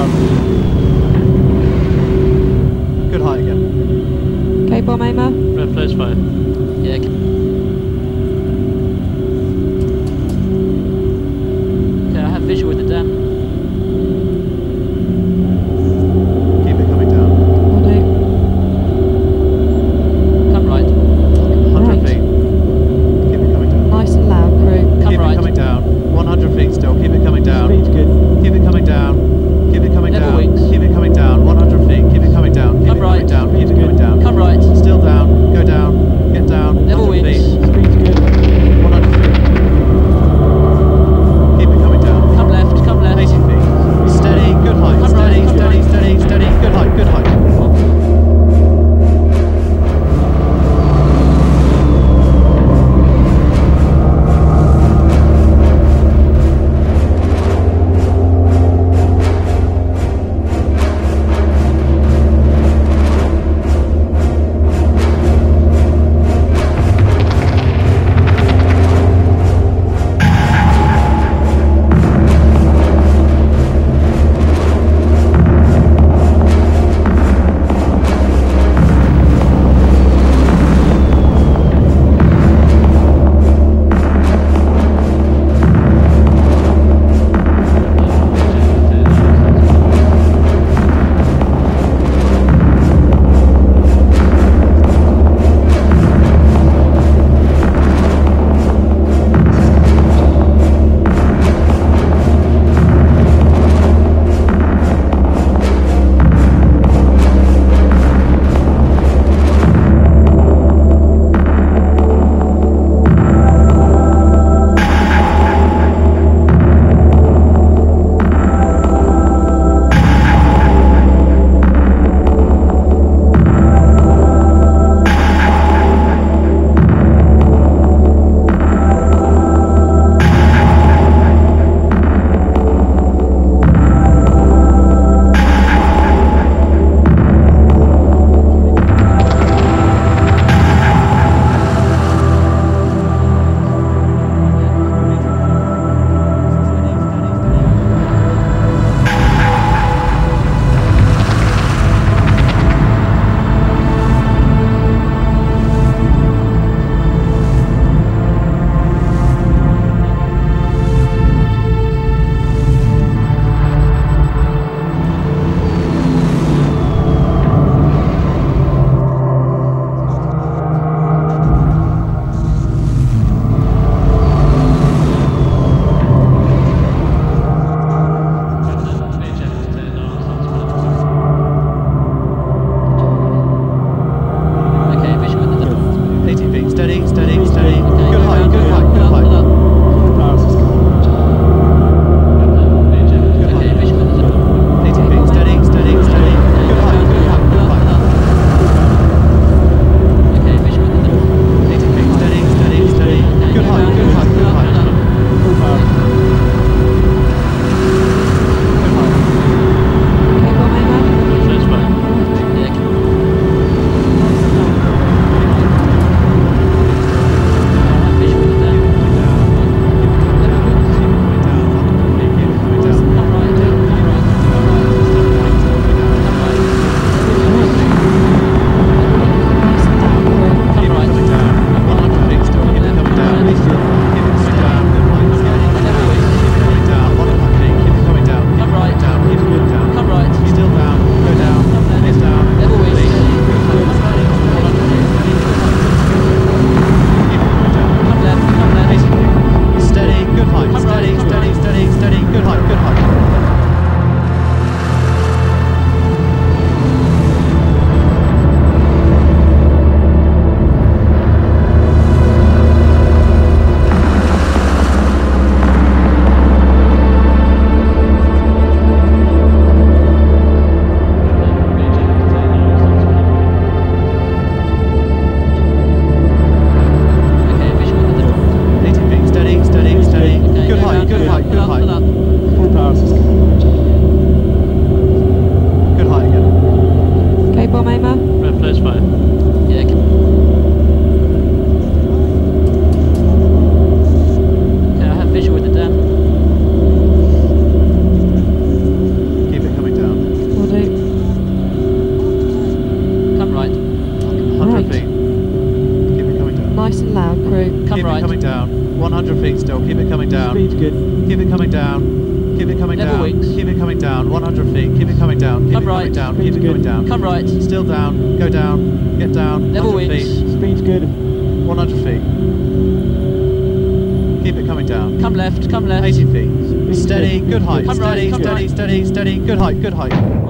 Good height again. Okay, bomb aimer. Red flares fire. Yeah. Okay, I have visual with the dam. Keep it coming down. Will do. Come right. 100 Right. feet. Keep it coming down. Nice and loud, crew. Come Keep right. it coming down. 100 feet still. Keep it coming down. Speed's good. Keep it coming down. Keep it coming Level down. wings. Keep it coming down. 100 feet. Keep it coming down. Keep Come it coming right. down. Keep it Speed's coming good. down. Come right. Still down. Go down. Get down. Level 100 wings. 100 feet. Keep it coming down. Keep Come it coming right. down. Keep Speed's it coming good. down. Come right. Still down. Go down. Get down. Level 100 wings. feet. Speed's good. 100 feet. Keep it coming down. Come left. Come left. 80 feet. Speed's Steady. Good height. Come right, Steady. come Steady. right. Steady. Steady. Good height. Good height.